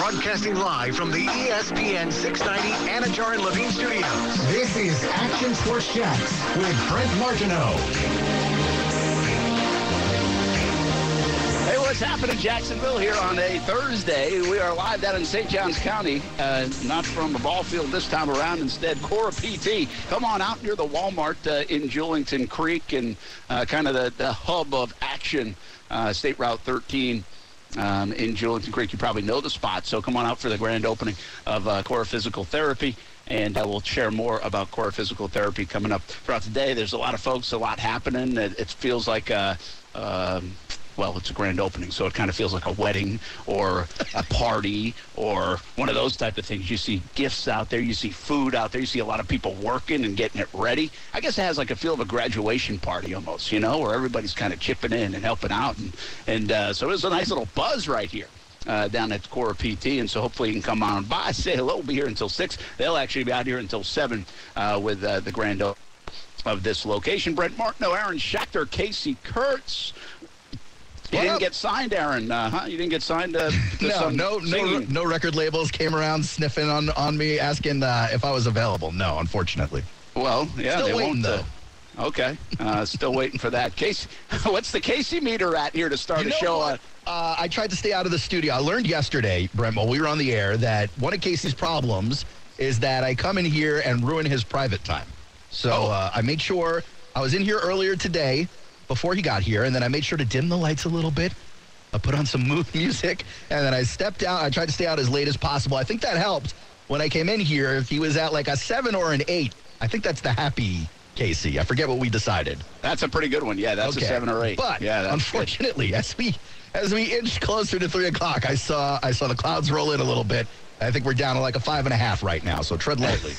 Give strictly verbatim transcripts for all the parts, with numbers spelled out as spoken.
Broadcasting live from the E S P N six ninety Anajar and Levine Studios. This is Action Sports Jacks with Brent Martineau. Hey, what's happening, Jacksonville, here on a Thursday? We are live down in Saint Johns County, uh, not from the ball field this time around, instead Cora P T. Come on out near the Walmart uh, in Julington Creek and uh, kind of the, the hub of action, uh, State Route thirteen. Um, in Julington Creek. You probably know the spot, so come on out for the grand opening of uh, Cora Physical Therapy, and uh, we'll share more about Cora Physical Therapy coming up throughout the day. There's a lot of folks, a lot happening. It, it feels like a, um, well, it's a grand opening, so it kind of feels like a wedding or a party or one of those type of things. You see gifts out there, you see food out there, you see a lot of people working and getting it ready. I guess it has like a feel of a graduation party almost, you know, where everybody's kind of chipping in and helping out. And, and uh, so it was a nice little buzz right here. Uh, down at Cora P T, and so hopefully you can come on by, say hello. We'll be here until six. They'll actually be out here until seven uh, with uh, the grand opening of this location. Brent Martineau, Aaron Schachter, Casey Kurtz. You What didn't up? get signed, Aaron, uh, huh? You didn't get signed uh, to No, some no, no, singing? no record labels came around sniffing on, on me, asking uh, if I was available. No, unfortunately. Well, yeah, Still they waiting, won't. uh, though. Okay, uh, still waiting for that. Casey, what's the Casey meter at here to start You a know show? what? Uh, I tried to stay out of the studio. I learned yesterday, Brent, while we were on the air, that one of Casey's problems is that I come in here and ruin his private time. So Oh. uh, I made sure I was in here earlier today before he got here, and then I made sure to dim the lights a little bit. I put on some mood music, and then I stepped out. I tried to stay out as late as possible. I think that helped. When I came in here, if he was at like a seven or an eight, I think that's the happy Casey. I forget what we decided. That's a pretty good one. Yeah, that's Okay. a seven or eight. But yeah, that's unfortunately, as we as we inch closer to three o'clock, I saw I saw the clouds roll in a little bit. I think we're down to like a five and a half right now. So tread lightly.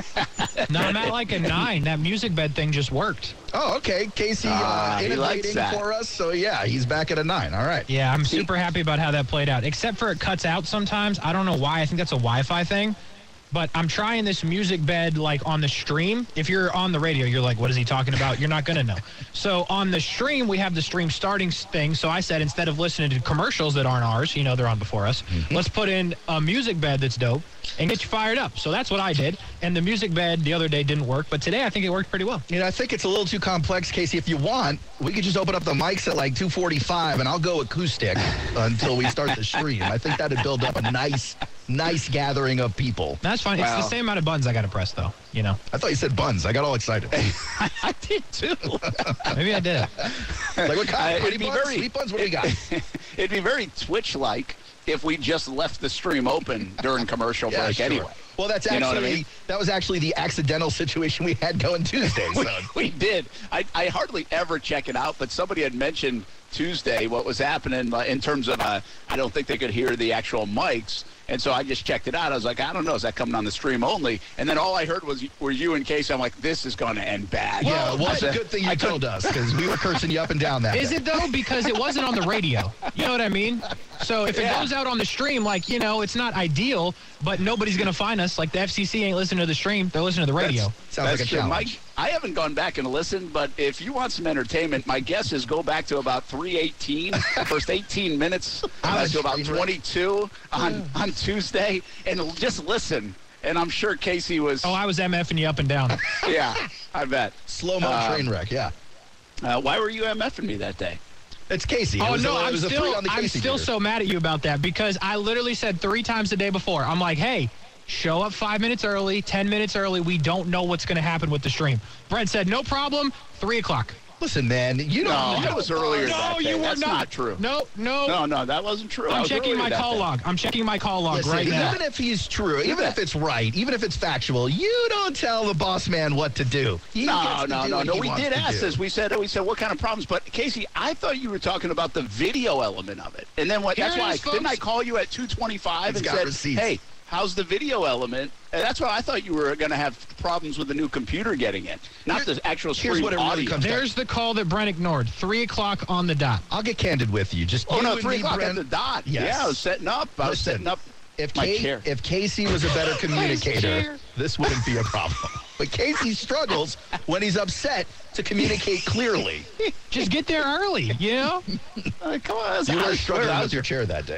No, I'm at like a nine. That music bed thing just worked. Oh, okay. Casey Ah, uh, he likes innovating that. for us. So yeah, he's back at a nine. All right. Yeah, I'm super happy about how that played out. Except for it cuts out sometimes. I don't know why. I think that's a Wi-Fi thing. But I'm trying this music bed like on the stream. If you're on the radio, you're like, what is he talking about? You're not going to know. So on the stream, we have the stream starting thing. So I said, instead of listening to commercials that aren't ours, you know, they're on before us, Mm-hmm. let's put in a music bed that's dope and get you fired up. So that's what I did. And the music bed the other day didn't work. But today I think it worked pretty well. You know, I think it's a little too complex, Casey. If you want, we could just open up the mics at like two forty-five, and I'll go acoustic until we start the stream. I think that'd build up a nice, nice gathering of people. That's fine. Wow. It's the same amount of buttons I got to press, though. You know, I thought you said buns. I got all excited. I did too. maybe I did. Like what kind? Uh, Pretty it'd be buns? very- Sweet buns? What do we got? It'd be very Twitch-like if we just left the stream open during commercial Yeah, break sure. anyway. Well, that's You actually know what I mean? that was actually the accidental situation we had going Tuesday. We, So. we did. I, I hardly ever check it out, but somebody had mentioned Tuesday what was happening uh, in terms of, uh, I don't think they could hear the actual mics. And so I just checked it out. I was like, I don't know, is that coming on the stream only? And then all I heard was were you and Casey. I'm like, this is going to end bad. Yeah, I well, said- good thing you I told us, because we were cursing you up and down that Is day. it though? Because it wasn't on the radio. You know what I mean? So if it Yeah. goes out on the stream, like, you know, it's not ideal, but nobody's going to find us. Like the F C C ain't listening to the stream. They're listening to the radio. Sounds That's like a true. challenge. Mike, I haven't gone back and listened, but if you want some entertainment, my guess is go back to about three eighteen, the first eighteen minutes, uh, to about Train wreck. twenty-two on, on Tuesday, and just listen. And I'm sure Casey was, Oh, I was MFing you up and down. yeah, I bet. Slow-mo Uh, train wreck, yeah. Uh, why were you MFing me that day? It's Casey. It Oh, was no, a, it I'm was a three still, on the I'm Casey still meter. so mad at you about that because I literally said three times the day before. I'm like, hey, show up five minutes early, ten minutes early. We don't know what's going to happen with the stream. Brent said, no problem, three o'clock. Listen, man, you don't No, you that don't- was earlier No, that day. you were That's not. not true. No, no. No, no, that wasn't true. I I'm was checking earlier my that call day. log. I'm checking my call log Listen, right now. even if he's true, even Yeah. if it's right, even if it's factual, you don't tell the boss man what to do. He No, gets to no, do no, what no. he We wants did to ask do. this. We said, we said, what kind of problems? But Casey, I thought you were talking about the video element of it. And then what? Here That's it why is, didn't I folks. call you at two twenty-five It's and got said, receipts. hey, how's the video element? And that's why I thought you were going to have problems with the new computer getting in, not Here- the actual here's stream what it really audio. comes down There's the call that Brent ignored. Three o'clock on the dot. I'll get candid with you. Just Oh you no, and three me, o'clock Brent. at the dot. Yes. Yeah, I was setting up. I was Listen, setting up If, my Ca- chair. if Casey was a better communicator, chair. this wouldn't be a problem. But Casey struggles when he's upset to communicate clearly. Just get there early, you know? Uh, come on, that's You how were I struggling swear, I with was- your chair that day.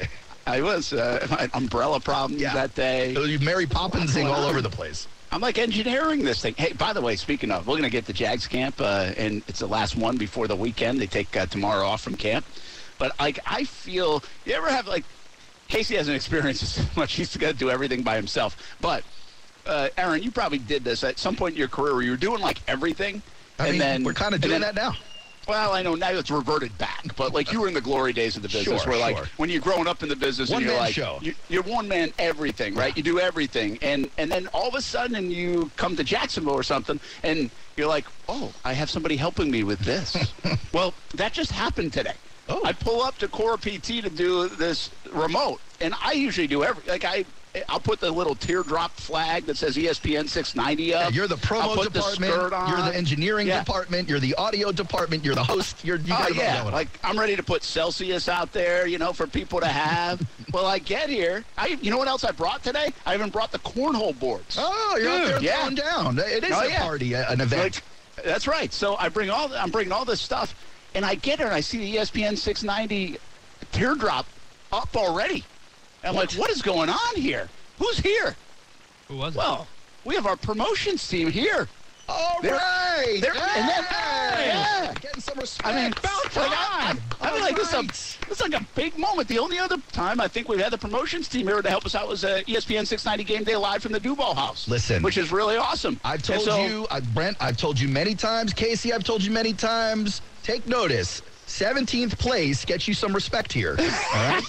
I was. Uh, my umbrella problems Yeah. that day. Mary Poppinsing all over the place. I'm like engineering this thing. Hey, by the way, speaking of, we're going to get to Jags camp, uh, and it's the last one before the weekend. They take uh, tomorrow off from camp. But, like, I feel, you ever have, like, Casey hasn't experienced this much. He's got to do everything by himself. But, uh, Aaron, you probably did this at some point in your career where you were doing, like, everything. I and mean, then we're kind of doing that now. Well, I know now it's reverted back, but like you were in the glory days of the business, Sure, where like sure. when you're growing up in the business, and you're One-man like show. You, you're one man everything, right? You do everything, and and then all of a sudden you come to Jacksonville or something, and you're like, oh, I have somebody helping me with this. Well, that just happened today. Oh. I pull up to Cora P T to do this remote, and I usually do every like I. I'll put the little teardrop flag that says E S P N six ninety up. Yeah, you're the I'll promo put the department. skirt on. You're the engineering Yeah. department. You're the audio department. You're the host. You're, you got Oh, it all yeah. going on. Like, I'm ready to put Celsius out there, you know, for people to have. Well, I get here. I, you know what else I brought today? I even brought the cornhole boards. Oh, you're out Dude, there yeah. throwing down. It is Oh, a yeah. party, a- an event. Like, that's right. So I bring all, I'm bringing all this stuff, and I get here and I see the E S P N six ninety teardrop up already. I'm What? like, what is going on here? Who's here? Who was it? Well, we have our promotions team here. All They're- right. they're- and then- Hey! yeah. Getting some respect. I mean, About like, I, time. I, I mean, like this, is a, All right. this is like a big moment. The only other time I think we've had the promotions team here to help us out was uh, E S P N six ninety Game Day Live from the Duval House. Listen. which is really awesome. I've told And so- you, I, Brent, I've told you many times. Casey, I've told you many times. Take notice. seventeenth place gets you some respect here. All right?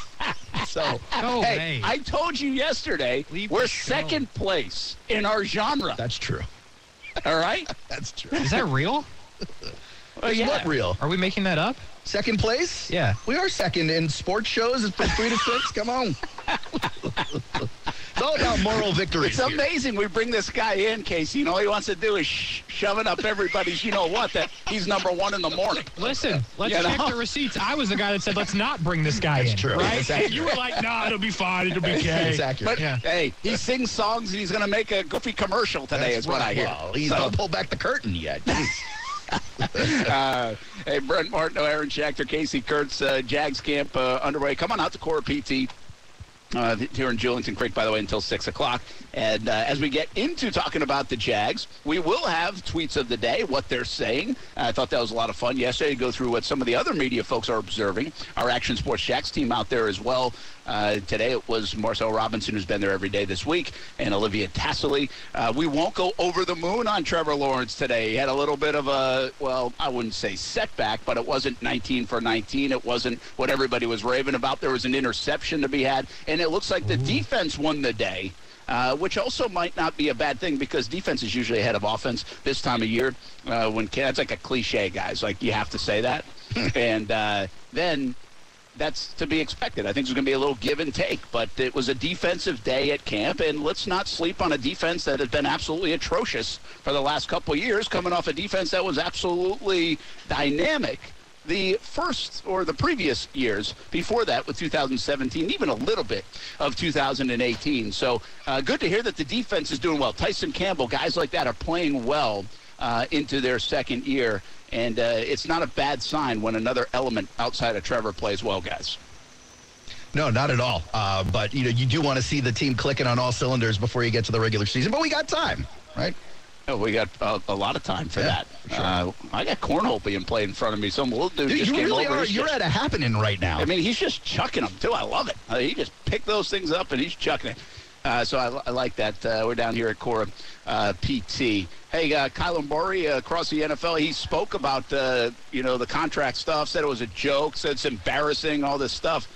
So, No Hey, way. I told you yesterday Leave we're the show. second place in our genre. that's true. All right? That's true. Is that real? Well, Is yeah. what real? Are we making that up? Second place? Yeah. We are second in sports shows. It's from three to six. Come on. It's all about moral victories It's here. amazing. We bring this guy in, Casey, and all he wants to do is sh- shove it up everybody's, you know what, that he's number one in the morning. Listen, let's You check know? the receipts. I was the guy that said, let's not bring this guy That's in. true. Right? That's accurate. You were like, nah, it'll be fine. It'll be okay. It's accurate. But, Yeah. hey, he sings songs, and he's going to make a goofy commercial today That's is what right. I hear. Well, he's So- not pulled back the curtain yet. Jeez. Uh, hey, Brent Martineau, Aaron Schachter, Casey Kurtz, uh, Jags camp uh, underway. Come on out to Cora P T. Uh, here in Julington Creek, by the way, until six o'clock. And uh, as we get into talking about the Jags, we will have tweets of the day, what they're saying. I thought that was a lot of fun yesterday to go through what some of the other media folks are observing. Our Action Sports Jacks team out there as well. Uh, today it was Marcel Robinson, who's been there every day this week, and Olivia Tassley. Uh, we won't go over the moon on Trevor Lawrence today. He had a little bit of a, well, I wouldn't say setback, but it wasn't nineteen for nineteen. It wasn't what everybody was raving about. There was an interception to be had, and it looks like the defense won the day. Uh, which also might not be a bad thing because defense is usually ahead of offense this time of year. Uh, when that's like a cliche, guys. Like you have to say that, and uh, then that's to be expected. I think there's going to be a little give and take, but it was a defensive day at camp, and let's not sleep on a defense that has been absolutely atrocious for the last couple of years, coming off a defense that was absolutely dynamic the first or the previous years before that with two thousand seventeen, even a little bit of two thousand eighteen. So uh, good to hear that the defense is doing well. Tyson Campbell, guys like that are playing well uh, into their second year. And uh, it's not a bad sign when another element outside of Trevor plays well, guys. No, not at all. Uh, but, you know, you do want to see the team clicking on all cylinders before you get to the regular season. But we got time, right? Oh, we got uh, a lot of time for Yeah, that. sure. Uh, I got cornhole being played in front of me. Some little dude, Dude, just you came really over. are. He's You're just- at a happening right now. I mean, he's just chucking them, too. I love it. Uh, he just picked those things up, and he's chucking it. Uh, so I, I like that. Uh, we're down here at Cora uh, P T. Hey, uh, Kyler Murray uh, across the N F L, he spoke about, uh, you know, the contract stuff, said it was a joke, said it's embarrassing, all this stuff.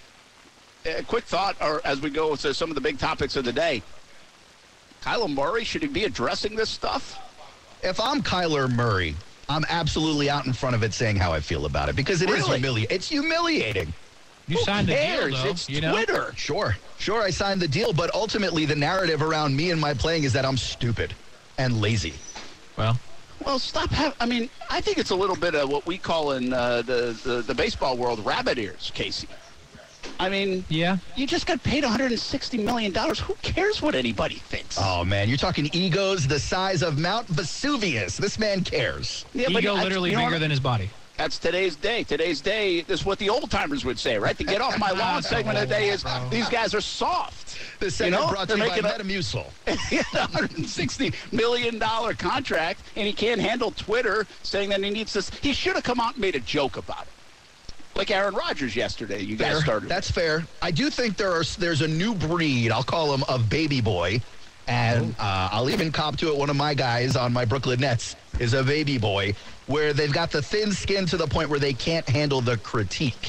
A quick thought, or as we go to some of the big topics of the day, Kyler Murray, should he be addressing this stuff? If I'm Kyler Murray, I'm absolutely out in front of it saying how I feel about it because it is Really? humiliating. It's humiliating. You Who signed cares? the deal, though. It's you know? Twitter. Sure. Sure, I signed the deal, but ultimately the narrative around me and my playing is that I'm stupid and lazy. Well, Well, stop. Have, I mean, I think it's a little bit of what we call in uh, the, the, the baseball world rabbit ears, Casey. I mean, yeah. you just got paid one hundred sixty million dollars. Who cares what anybody thinks? Oh, man, you're talking egos the size of Mount Vesuvius. This man cares. Yeah, but Ego I- literally you know bigger what? than his body. That's today's day. Today's day is what the old timers would say, right? The get off my lawn segment of the day is these guys are soft. The segment you know? brought to They're you by making Metamucil. a one hundred sixty million dollars contract, and he can't handle Twitter saying that he needs this. He should have come out and made a joke about it. Like Aaron Rodgers yesterday, you guys Fair. started. That's fair. I do think there are there's a new breed, I'll call him, of baby boy. And uh, I'll even cop to it. One of my guys on my Brooklyn Nets is a baby boy, where they've got the thin skin to the point where they can't handle the critique.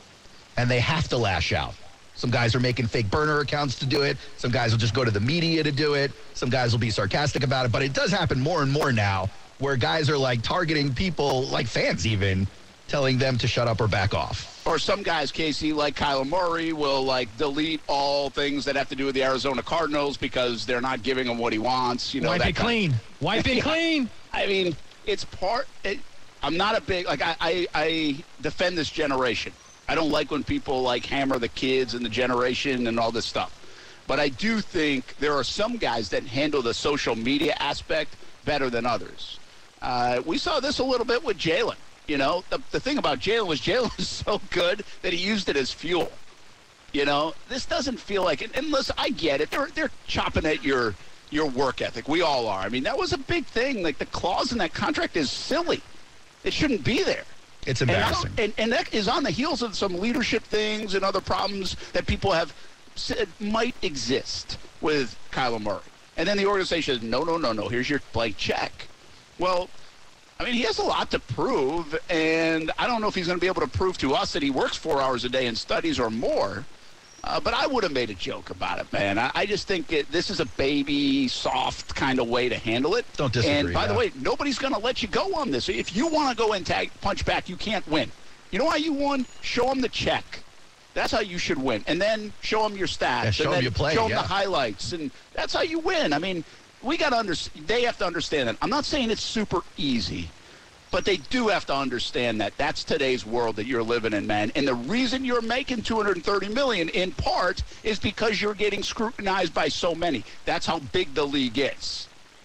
And they have to lash out. Some guys are making fake burner accounts to do it. Some guys will just go to the media to do it. Some guys will be sarcastic about it. But it does happen more and more now, where guys are like targeting people, like fans even, telling them to shut up or back off. Or some guys, Casey, like Kyler Murray, will like delete all things that have to do with the Arizona Cardinals because they're not giving him what he wants. You know, Wipe that it kind clean. Of, Wipe it Yeah. clean. I mean, it's part. It, I'm not a big like I, I I defend this generation. I don't like when people like hammer the kids and the generation and all this stuff. But I do think there are some guys that handle the social media aspect better than others. Uh, we saw this a little bit with Jalen. You know, the, the thing about Jalen was Jalen was so good that he used it as fuel. You know, this doesn't feel like it. And listen, I get it. They're, they're chopping at your your work ethic. We all are. I mean, that was a big thing. Like, the clause in that contract is silly. It shouldn't be there. It's And, I embarrassing. don't- and, and that is on the heels of some leadership things and other problems that people have said might exist with Kyler Murray. And then the organization says, no, no, no, no, here's your blank check. Well, I mean, he has a lot to prove, and I don't know if he's going to be able to prove to us that he works four hours a day and studies or more. Uh, but I would have made a joke about it, man. I, I just think it, this is a baby, soft kind of way to handle it. Don't disagree, And by the yeah. way, nobody's going to let you go on this. If you want to go and tag punch back, you can't win. You know how you won? Show them the check. That's how you should win. And then show them your stats. Yeah, show and 'em then you play, Show them yeah. the highlights. And that's how you win. I mean, we got to understand. They have to understand that. I'm not saying it's super easy. But they do have to understand that that's today's world that you're living in, man. And the reason you're making two hundred thirty million dollars in part is because you're getting scrutinized by so many. That's how big the league is.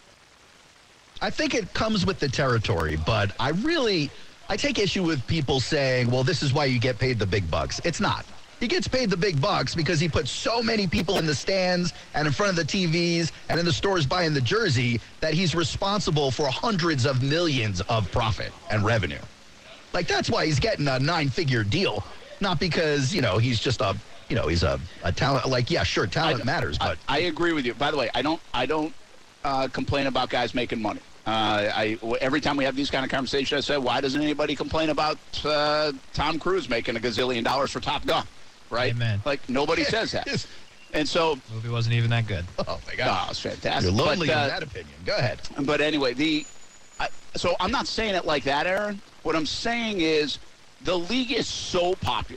I think it comes with the territory, but I really, I take issue with people saying, well, this is why you get paid the big bucks. It's not. He gets paid the big bucks because he puts so many people in the stands and in front of the T Vs and in the stores buying the jersey that he's responsible for hundreds of millions of profit and revenue. Like, that's why he's getting a nine-figure deal, not because, you know, he's just a, you know, he's a, a talent. Like, yeah, sure, talent I, matters, but I, I agree with you. By the way, I don't, I don't uh, complain about guys making money. Uh, I every time we have these kind of conversations, I say, why doesn't anybody complain about uh, Tom Cruise making a gazillion dollars for Top Gun? Right? Amen. Like, nobody says that. And so, The movie wasn't even that good. oh, my God. oh, it's fantastic. You're lonely But, uh, in that opinion. Go ahead. But anyway, the I, so I'm not saying it like that, Aaron. What I'm saying is the league is so popular.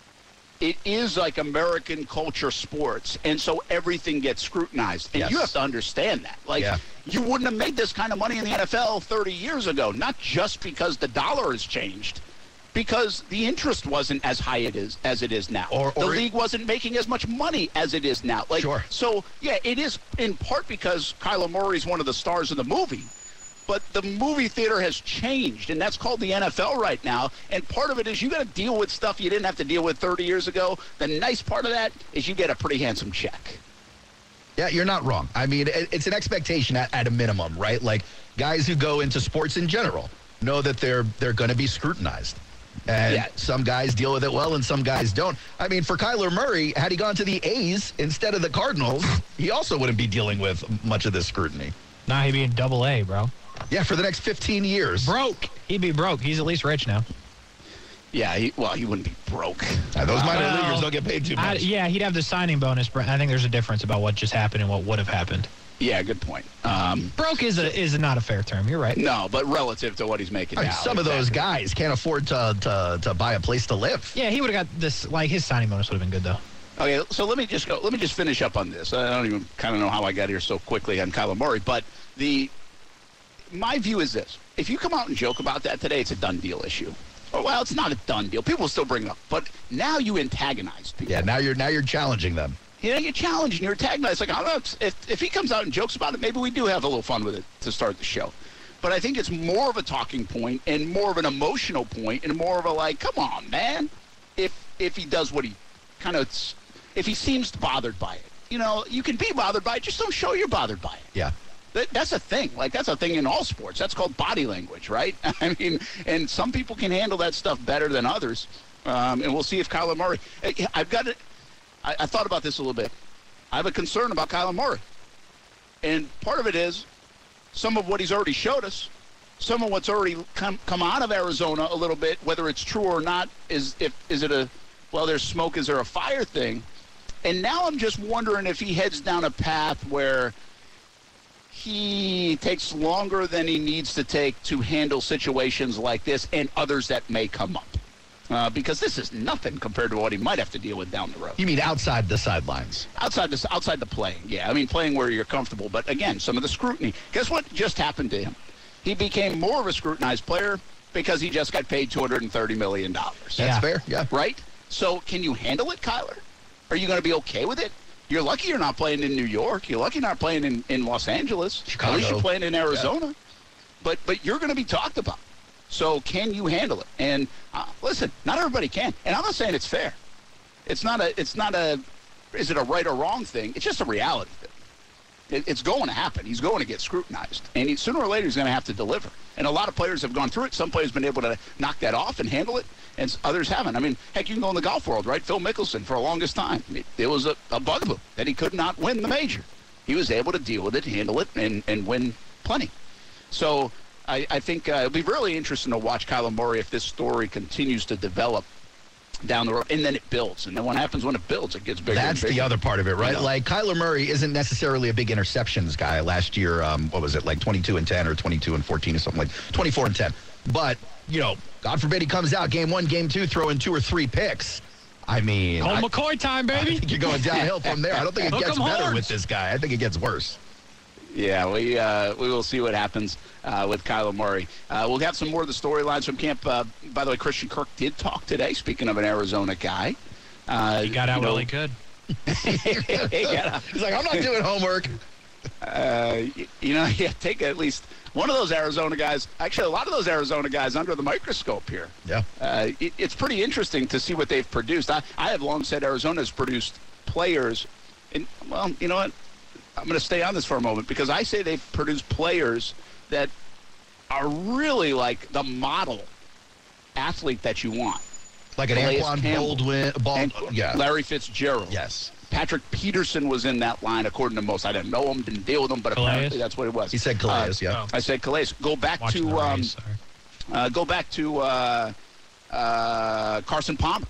It is like American culture sports, and so everything gets scrutinized. And Yes. you have to understand that. Like, Yeah. you wouldn't have made this kind of money in the N F L thirty years ago, not just because the dollar has changed, because the interest wasn't as high it is as it is now. Or- the or- league wasn't making as much money as it is now. Like, Sure. So, yeah, it is in part because Kyler Murray's one of the stars of the movie. But the movie theater has changed, and that's called the N F L right now. And part of it is you got to deal with stuff you didn't have to deal with thirty years ago. The nice part of that is you get a pretty handsome check. Yeah, you're not wrong. I mean, it, it's an expectation at, at a minimum, right? Like, guys who go into sports in general know that they're they're going to be scrutinized. And Yeah. some guys deal with it well and some guys don't. I mean, for Kyler Murray, had he gone to the A's instead of the Cardinals, he also wouldn't be dealing with much of this scrutiny. Nah, he'd be in double A, bro. Yeah, for the next fifteen years. Broke. He'd be broke. He's at least rich now. Yeah, he, well, he wouldn't be broke. Uh, those minor Well, leaguers don't get paid too I, much. yeah, he'd have the signing bonus, but I think there's a difference about what just happened and what would have happened. Yeah, good point. Um, Broke is a is not a fair term. You're right. no, but relative to what he's making I mean, now. some of those exactly. guys can't afford to, to, to buy a place to live. Yeah, he would have got this. Like, his signing bonus would have been good though. Okay, so let me just go. Let me just finish up on this. I don't even kind of know how I got here so quickly on Kyler Murray, but the my view is this: if you come out and joke about that today, it's a done deal issue. Or, well, it's not a done deal. People will still bring it up, but now you antagonize people. Yeah, now you're now you're challenging them. You know, you challenge and you're antagonized. Like, I don't know, if if he comes out and jokes about it, maybe we do have a little fun with it to start the show. But I think it's more of a talking point and more of an emotional point and more of a like, come on, man. If if he does what he kind of, if he seems bothered by it. You know, you can be bothered by it, just don't show you're bothered by it. Yeah. That, that's a thing. Like, that's a thing in all sports. That's called body language, right? I mean, and some people can handle that stuff better than others. Um, and we'll see if Kyler Murray, I've got it. I, I thought about this a little bit. I have a concern about Kyler Murray. And part of it is some of what he's already showed us, some of what's already come, come out of Arizona a little bit, whether it's true or not, is if is it a, well, there's smoke, is there a fire thing? And now I'm just wondering if he heads down a path where he takes longer than he needs to take to handle situations like this and others that may come up. Uh, because this is nothing compared to what he might have to deal with down the road. You mean outside the sidelines? Outside the, outside the playing, yeah. I mean, playing where you're comfortable. But, again, some of the scrutiny. Guess what just happened to him? He became more of a scrutinized player because he just got paid two hundred thirty million dollars. That's yeah. fair, yeah. Right? So can you handle it, Kyler? Are you going to be okay with it? You're lucky you're not playing in New York. You're lucky you're not playing in, in Los Angeles. Chicago. At least you're playing in Arizona. Yeah. But but you're going to be talked about. So can you handle it? And uh, listen, not everybody can. And I'm not saying it's fair. It's not a. It's not a. Is it a right or wrong thing? It's just a reality thing. It, it's going to happen. He's going to get scrutinized, and he, sooner or later he's going to have to deliver. And a lot of players have gone through it. Some players have been able to knock that off and handle it, and others haven't. I mean, heck, you can go in the golf world, right? Phil Mickelson, for the longest time, it, it was a, a bugaboo that he could not win the major. He was able to deal with it, handle it, and, and win plenty. So I, I think uh, it'll be really interesting to watch Kyler Murray if this story continues to develop down the road, and then it builds. And then what happens when it builds? It gets bigger. That's and bigger. the other part of it, right? You know? Like, Kyler Murray isn't necessarily a big interceptions guy. Last year, um, what was it, like twenty-two and ten or twenty-two and fourteen or something like twenty-four and ten. But, you know, God forbid he comes out game one, game two, throwing two or three picks. I mean, Colt I, McCoy time, baby. I think you're going downhill from there. I don't think it Hook gets 'em better horns. with this guy. I think it gets worse. Yeah, we uh, we will see what happens uh, with Kyler Murray. Uh, we'll have some more of the storylines from camp. Uh, by the way, Christian Kirk did talk today, speaking of an Arizona guy. Uh, He got out you know, while he could. he got out. He's like, I'm not doing homework. Uh, you, you know, yeah, take at least one of those Arizona guys. Actually, a lot of those Arizona guys under the microscope here. Yeah. Uh, it, it's pretty interesting to see what they've produced. I, I have long said Arizona's produced players. And, well, you know what? I'm going to stay on this for a moment because I say they've produced players that are really like the model athlete that you want. Like an Calais Anquan Campbell. Baldwin. Bald, And yeah. Larry Fitzgerald. Yes. Patrick Peterson was in that line, according to most. I didn't know him, didn't deal with him, but Calais? apparently that's what it was. He said Calais, Uh, yeah. Oh. I said Calais. Go back Watching to the um, race, sorry. uh, go back to uh, uh, Carson Palmer.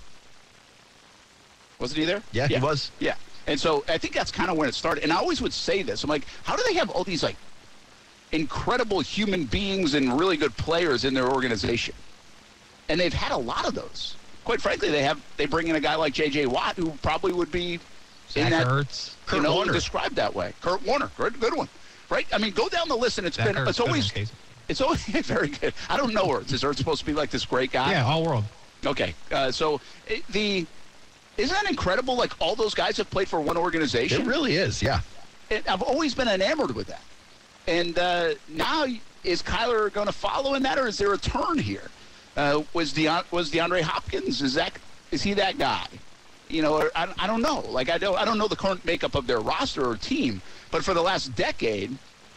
Wasn't he there? Yeah, he was. Yeah. And so I think that's kind of when it started. And I always would say this. I'm like, how do they have all these like incredible human beings and really good players in their organization? And they've had a lot of those. Quite frankly, they have. They bring in a guy like J J. Watt, who probably would be in Zach that. Ertz. You Kurt know, Warner. described that way. Kurt Warner, good, good one, right? I mean, go down the list, and it's Zach been. Ertz, It's good one, always. Casey. It's always very good. I don't know Ertz. Is Ertz supposed to be like this great guy? Yeah, all world. Okay. Uh, so it, the isn't that incredible? Like all those guys have played for one organization. It really is, yeah. It, I've always been enamored with that. And uh, now, is Kyler going to follow in that, or is there a turn here? Uh, was Deon, was DeAndre Hopkins? Is that is he that guy? You know, or, I, I don't know. Like I don't I don't know the current makeup of their roster or team, but for the last decade,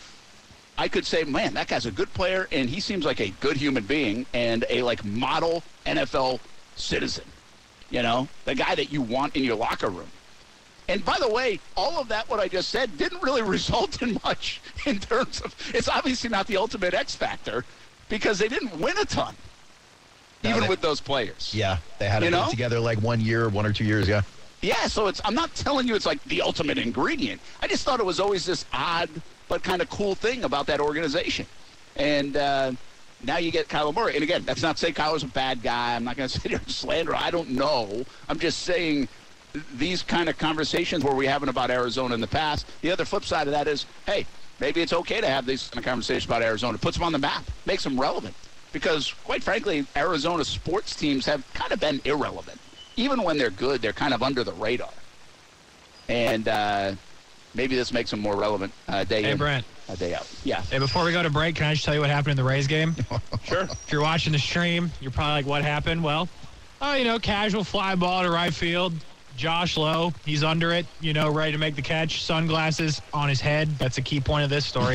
I could say, man, that guy's a good player, and he seems like a good human being and a like model N F L citizen. You know, the guy that you want in your locker room. And by the way, all of that, what I just said, didn't really result in much in terms of, it's obviously not the ultimate X factor because they didn't win a ton, No, even they- with those players. Yeah, they had You it know? together like one year, one or two years, yeah. Yeah, so it's, I'm not telling you it's like the ultimate ingredient. I just thought it was always this odd but kind of cool thing about that organization. And uh, now you get Kyler Murray. And again, that's not to say Kyler's a bad guy. I'm not going to sit here and slander. I don't know. I'm just saying these kind of conversations where we haven't about Arizona in the past. The other flip side of that is, hey, maybe it's okay to have these kind of conversations about Arizona. It puts them on the map, makes them relevant. Because, quite frankly, Arizona sports teams have kind of been irrelevant. Even when they're good, they're kind of under the radar. And uh, maybe this makes them more relevant uh, day Hey, in, Brent. a day out. Yeah. Hey, before we go to break, can I just tell you what happened in the Rays game? Sure. If you're watching the stream, you're probably like, what happened? Well, oh, you know, casual fly ball to right field. Josh Lowe, he's under it, you know, ready to make the catch. Sunglasses on his head. That's a key point of this story.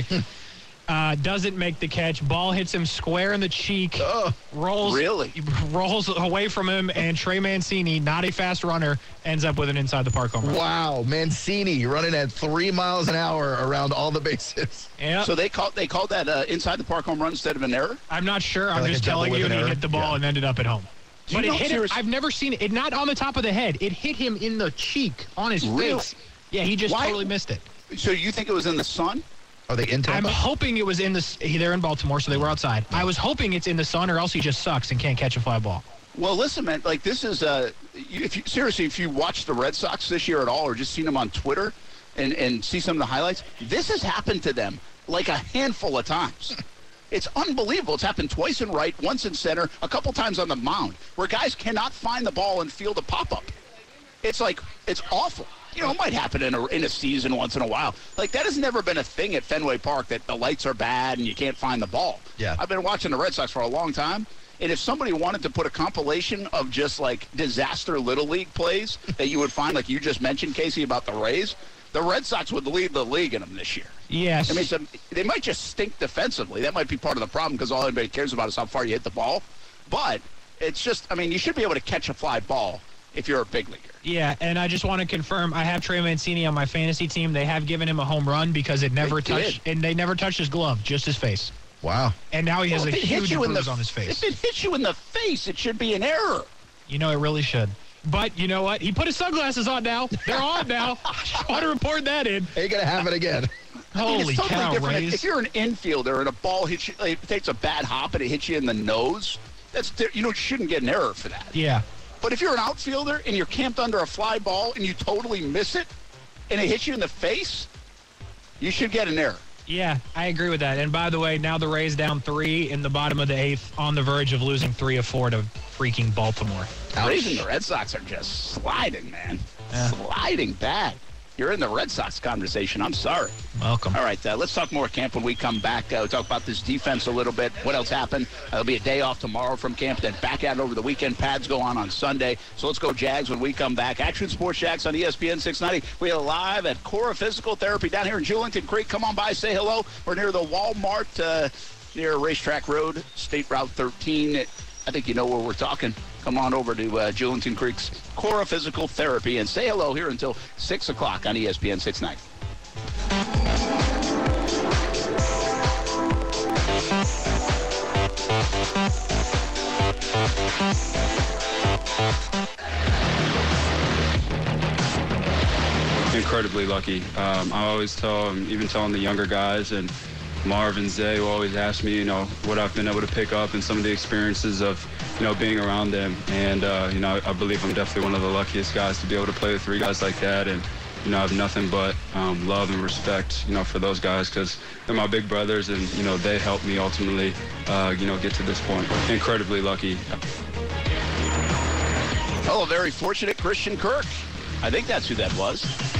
uh, doesn't make the catch. Ball hits him square in the cheek. Oh, rolls, really? Rolls away from him, and Trey Mancini, not a fast runner, ends up with an inside the park home run. wow. Mancini running at three miles an hour around all the bases. Yeah. So they called they called that uh, inside the park home run instead of an error? I'm not sure. I'm Like just a double telling with you, an and he error? hit the ball Yeah. and ended up at home. Do you But it know hit him. serious- I've never seen it. It not on the top of the head. It hit him in the cheek, on his Really? face. Yeah, he just Why- totally missed it. So you think it was in the sun? Are they in I'm Tampa? hoping it was in the. s- They're in Baltimore, so they were outside. I was hoping it's in the sun, or else he just sucks and can't catch a fly ball. Well, listen, man. Like this is uh, if you, seriously, if you watch the Red Sox this year at all, or just seen them on Twitter, and and see some of the highlights, this has happened to them like a handful of times. It's unbelievable. It's happened twice in right, once in center, a couple times on the mound, where guys cannot find the ball and field a pop-up. It's like, it's awful. You know, it might happen in a, in a season once in a while. Like, that has never been a thing at Fenway Park, that the lights are bad and you can't find the ball. Yeah. I've been watching the Red Sox for a long time, and if somebody wanted to put a compilation of just, like, disaster Little League plays that you would find, like you just mentioned, Casey, about the Rays, the Red Sox would lead the league in them this year. Yes. I mean, some, they might just stink defensively. That might be part of the problem because all anybody cares about is how far you hit the ball. But it's just, I mean, you should be able to catch a fly ball if you're a big leaguer. Yeah, and I just want to confirm, I have Trey Mancini on my fantasy team. They have given him a home run because it never They touched, and they never touched his glove, just his face. Wow. And now he has Well, a if it hits huge you in bruise the- on his face. If it hits you in the face, it should be an error. You know, it really should. But you know what? He put his sunglasses on now. They're on now. I want to report that in. Ain't going to have it again. I mean, Holy it's totally cow, different. If, Rays. if you're an infielder and a ball hits you, like, it takes a bad hop and it hits you in the nose, that's di- you know, you shouldn't get an error for that. Yeah. But if you're an outfielder and you're camped under a fly ball and you totally miss it and it hits you in the face, you should get an error. Yeah, I agree with that. And by the way, now the Rays down three in the bottom of the eighth, on the verge of losing three of four to freaking Baltimore. The Rays and the Red Sox are just sliding, man. Yeah. Sliding bad. You're in the Red Sox conversation. I'm sorry. Welcome. All right, uh, let's talk more camp when we come back. Uh, we'll talk about this defense a little bit. What else happened? Uh, there'll be a day off tomorrow from camp, then back out over the weekend. Pads go on on Sunday. So let's go Jags when we come back. Action Sports Jax on E S P N six ninety. We are live at Cora Physical Therapy down here in Julington Creek. Come on by, say hello. We're near the Walmart, uh, near Racetrack Road, State Route thirteen. I think you know where we're talking. Come on over to uh, Julington Creek's Cora Physical Therapy and say hello here until six o'clock on E S P N six ninety. Incredibly lucky. Um, I always tell, um, even telling the younger guys, and Marv and Zay will always ask me, you know, what I've been able to pick up and some of the experiences of, you know, being around them. And, uh, you know, I believe I'm definitely one of the luckiest guys to be able to play with three guys like that. And, you know, I have nothing but um, love and respect, you know, for those guys because they're my big brothers and, you know, they helped me ultimately, uh, you know, get to this point. Incredibly lucky. Oh, a very fortunate Christian Kirk. I think that's who that was.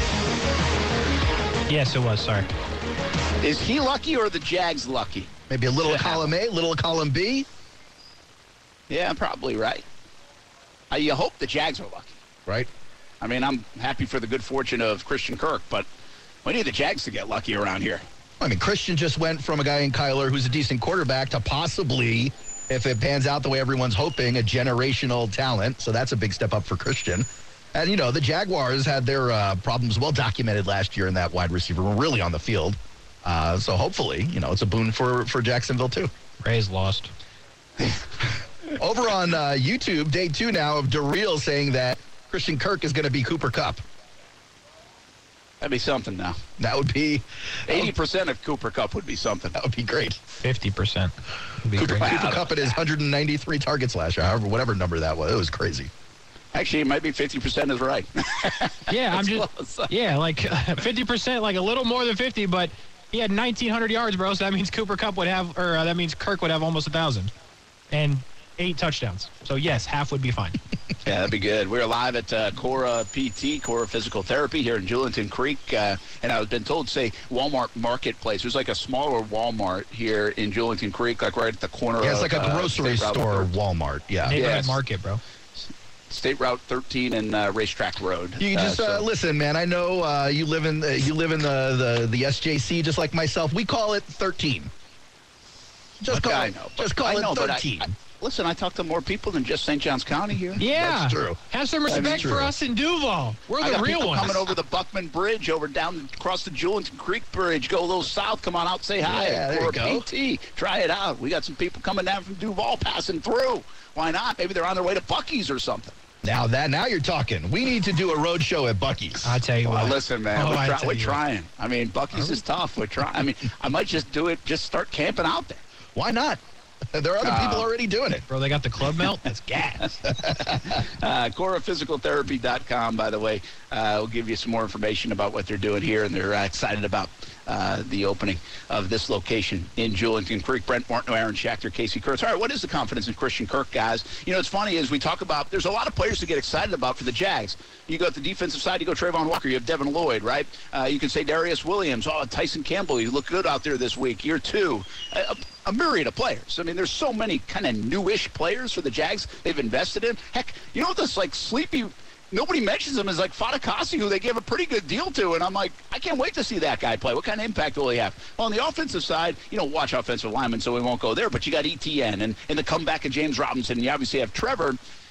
Yes, it was. Sorry. Is he lucky or the Jags lucky? Maybe a little Yeah. column A, little column B. Yeah, probably right. Uh, you hope the Jags are lucky. Right. I mean, I'm happy for the good fortune of Christian Kirk, but we need the Jags to get lucky around here. I mean, Christian just went from a guy in Kyler who's a decent quarterback to possibly, if it pans out the way everyone's hoping, a generational talent. So that's a big step up for Christian. And, you know, the Jaguars had their uh, problems well documented last year in that wide receiver room, really on the field. Uh, so hopefully, you know, it's a boon for, for Jacksonville, too. Rays lost. Over on uh, YouTube, day two now of DeReal saying that Christian Kirk is going to be Cooper Kupp. That'd be something now. That would be eighty percent of Cooper Kupp would be something. that would be great. fifty percent. Cooper, great. Cooper Kupp at his one hundred ninety-three targets last year, however, whatever number that was. It was crazy. Actually, it might be fifty percent is right. Yeah, I'm That's just close. yeah, like fifty percent, like a little more than fifty, but he had nineteen hundred yards, bro. So that means Cooper Kupp would have, or uh, that means Kirk would have almost a thousand. And eight touchdowns. So, yes, half would be fine. Yeah, that'd be good. We're live at uh, Cora P T, Cora Physical Therapy here in Julington Creek. Uh, and I've been told to say Walmart Marketplace. There's like a smaller Walmart here in Julington Creek, like right at the corner Yeah, it's of, like a grocery uh, store Walmart. Yeah. Neighborhood Yes. market, bro. State Route thirteen and uh, Racetrack Road. You just uh, so- listen, man. I know uh, you live in the, you live in the, the the S J C just like myself. We call it thirteen. Just Okay, call I it. know, Just but- call I it know, but I- thirteen. I- Listen, I talk to more people than just Saint Johns County here. Yeah. That's true. Have some That's respect true. for us in Duval. We're I the got real people ones. coming over the Buckman Bridge, over down across the Julington Creek Bridge. Go a little south. Come on out, say hi. Yeah, there or you go. P T. Try it out. We got some people coming down from Duval passing through. Why not? Maybe they're on their way to Buc-ee's or something. Now that now you're talking. We need to do a road show at Buc-ee's. I tell you Well, what. listen, man, Oh, we're, I try- tell we're you trying. I mean, Buc-ee's is tough. We're trying. I mean, I might just do it. Just start camping out there. Why not? There are other Uh, people already doing it. Bro, they got the club melt. That's gas. Uh, Cora Physical Therapy dot com, by the way, uh, will give you some more information about what they're doing here, and they're uh, excited about uh, the opening of this location in Julington Creek. Brent Martineau, Aaron Schachter, Casey Kurtz. All right, what is the confidence in Christian Kirk, guys? You know, it's funny as we talk about, there's a lot of players to get excited about for the Jags. You go to the defensive side, you go Trayvon Walker, you have Devin Lloyd, right? Uh, you can say Darius Williams, oh, Tyson Campbell, you look good out there this week, year two. A, a myriad of players. I mean, there's so many kind of newish players for the Jags they've invested in. Heck, you know what this, like, sleepy... Nobody mentions him as like Fatukasi, who they gave a pretty good deal to, and I'm like, I can't wait to see that guy play. What kind of impact will he have? Well, on the offensive side, you know, watch offensive linemen, so we won't go there, but you got E T N and, and the comeback of James Robinson, and you obviously have Trevor.